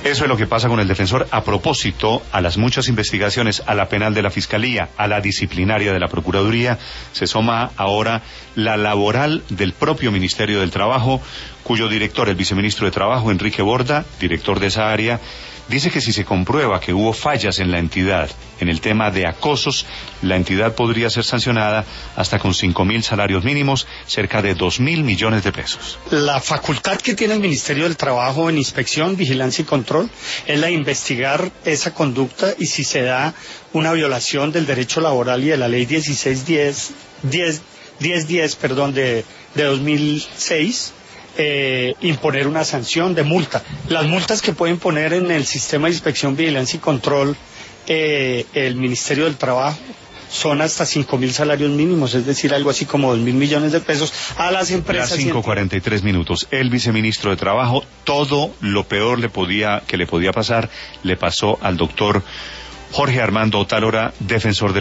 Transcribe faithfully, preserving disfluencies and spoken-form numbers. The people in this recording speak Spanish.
Eso es lo que pasa con el defensor a propósito a las muchas investigaciones, a la penal de la Fiscalía, a la disciplinaria de la Procuraduría. Se suma ahora la laboral del propio Ministerio del Trabajo, cuyo director, el viceministro de Trabajo, Enrique Borda, director de esa área, dice que si se comprueba que hubo fallas en la entidad en el tema de acosos, la entidad podría ser sancionada hasta con cinco mil salarios mínimos, cerca de dos mil millones de pesos. La facultad que tiene el Ministerio del Trabajo en inspección, vigilancia y control es la de investigar esa conducta, y si se da una violación del derecho laboral y de la ley dieciséis diez, diez, diez diez, perdón, de, de dos mil seis, Eh, imponer una sanción de multa. Las multas que pueden poner en el sistema de inspección, vigilancia y control eh, el Ministerio del Trabajo son hasta cinco mil salarios mínimos, es decir, algo así como dos mil millones de pesos a las empresas. Las cinco cuarenta y tres minutos. El viceministro de Trabajo, todo lo peor le podía, que le podía pasar, le pasó al doctor Jorge Armando Otálora, defensor del